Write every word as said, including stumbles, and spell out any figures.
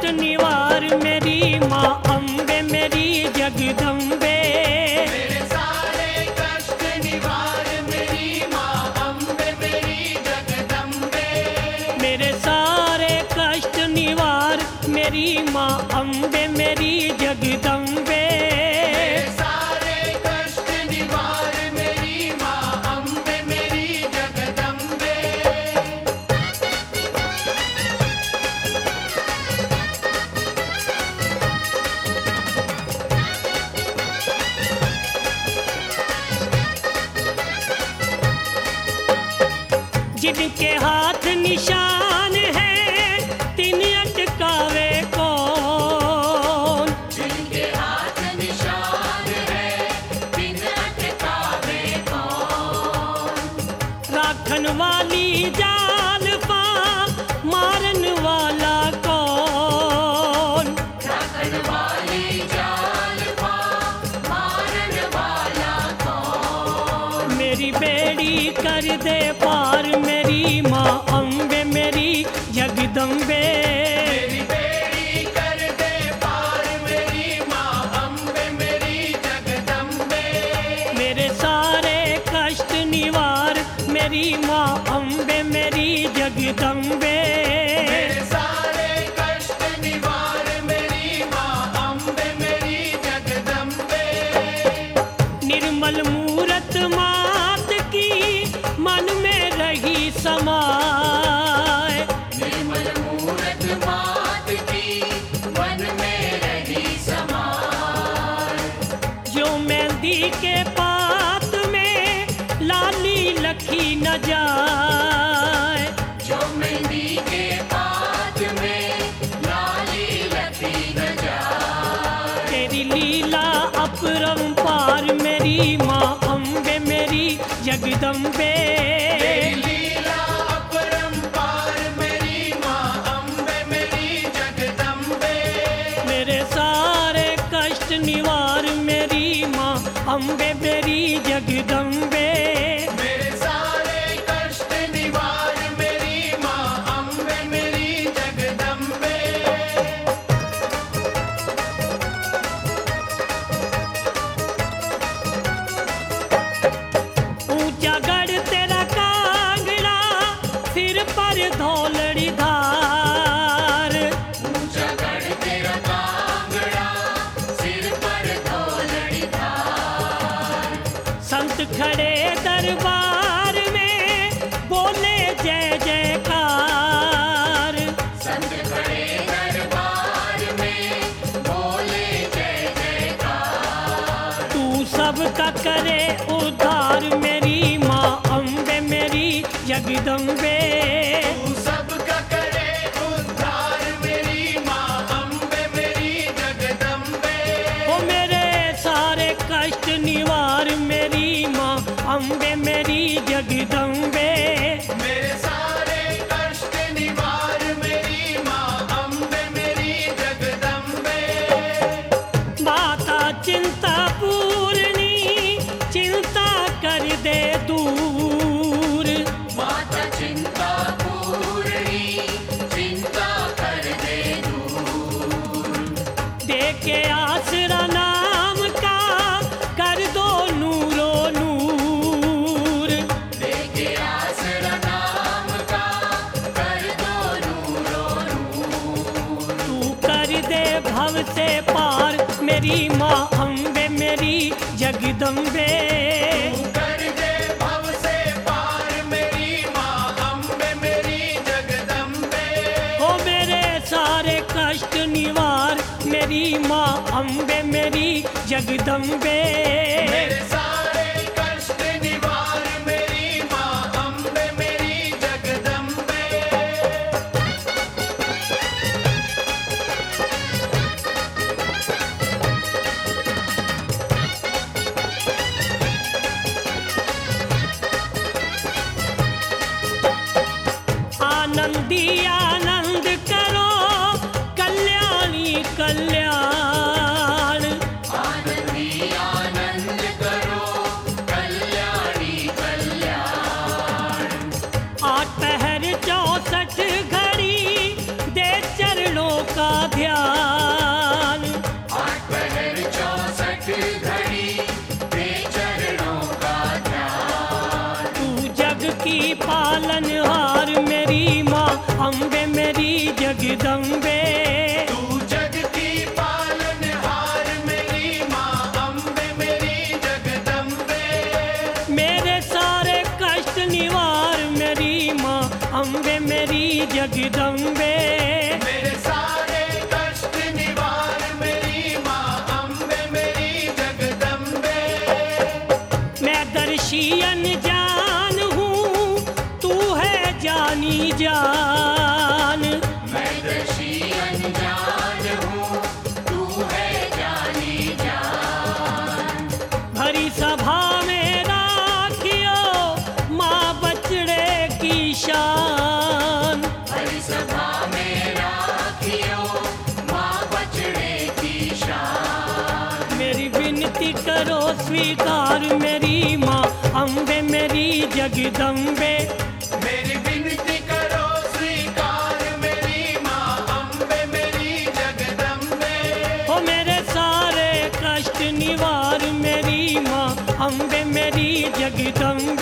निवार मेरी माँ अम्बे मेरी जगदम्बे। मेरे सारे कष्ट निवार मेरी माँ अम्बे मेरी जगदम्बे। मेरे सारे कष्ट निवार मेरी माँ अम्बे मेरी जगदम्बे। मेरे सारे कष्ट निवार मेरी माँ अम्बे मेरी जगदम्बे। जिनके हाथ निशान है तीन अटकावे कौन। जिनके हाथ निशान है बिन अटकावे कौन। राखन वाली जाल पा मारन वाला कौन। राखन वाली जाल पा मारन वाला कौन। मेरी बेड़ी कर दे पार मेरी माँ अम्बे मेरी जगदम्बे। मेरी बेड़ी कर दे पार मेरी माँ अम्बे मेरी जगदम्बे। मेरे सारे कष्ट निवार मेरी माँ अम्बे मेरी जगदम्बे। मेरे सारे कष्ट निवार मेरी माँ अम्बे मेरी जगदम्बे। निर्मल मूरत मात की मन में रही समाए। निर्मल मूरत मात की मन में रही समाए। जो मेहंदी के पात में लाली लखी न जाए। जो मेहंदी के पात में लाली लखी न जाए। तेरी लीला अपरंपार मेरी माँ अम्बे मेरी जगदम्बे। तेरी लीला अपरंपार मेरी माँ अम्बे मेरी जगदम्बे। मेरे सारे कष्ट निवार मेरी माँ अम्बे मेरी जगदम्बे। मेरे सारे कष्ट निवार मेरी माँ अम्बे मेरी जगदम्बे। ऊंचा गढ़ तेरा कांगड़ा सिर पर धौलड़ी धार। ऊंचा गढ़ तेरा कांगड़ा सिर पर धौलड़ी धार। संत खड़े दरबार में बोले जय जयकार। संत खड़े दरबार में बोले जय जयकार। तू सबका करे उद्धार मेरी माँ अम्बे मेरी जगदम्बे। तू सबका करे उद्धार मेरी माँ अम्बे मेरी जगदम्बे। ओ मेरे सारे कष्ट निवार मेरी माँ अम्बे मेरी जगदम्बे। मेरे सारे कष्ट निवार मेरी माँ अम्बे मेरी जगदम्बे। माता चिंता पूर्णी चिंता कर दे दूर। माता चिंता पूर्णी चिंता कर दे दूर। दे के आसरा नाम का कर दो नूरो नूर। देखे आसरा नाम का कर दो नूरो नूर। तू कर दे भव से पार मेरी माँ अम्बे मेरी जगदम्बे। तू कर दे भव से पार मेरी माँ अम्बे मेरी जगदम्बे। ओ मेरे सारे कष्ट निवार मेरी माँ अम्बे मेरी जगदम्बे। मेरे सारे कष्ट निवार मेरी माँ अम्बे मेरी जगदम्बे। आनंदी आनंद करो कल्याणी कल्याण। आनंदी आनंद करो जगदम्बे। मेरे सारे कष्ट निवार मेरी माँ अम्बे मेरी जगदम्बे। मैं दर्शी अनजान हूँ, तू है जानी जान। मैं दर्शी अनजान हूँ, तू है जानी जान। भरी सभा में राखियो माँ बचड़े की शान। हरि सभा में राखियो माँ बछड़े की शान। मेरी विनती करो स्वीकार मेरी माँ अम्बे मेरी जगदम्बे। मेरी विनती करो स्वीकार मेरी माँ अम्बे मेरी जगदम्बे। ओ मेरे सारे कष्ट निवार मेरी माँ अम्बे मेरी जगदम्बे।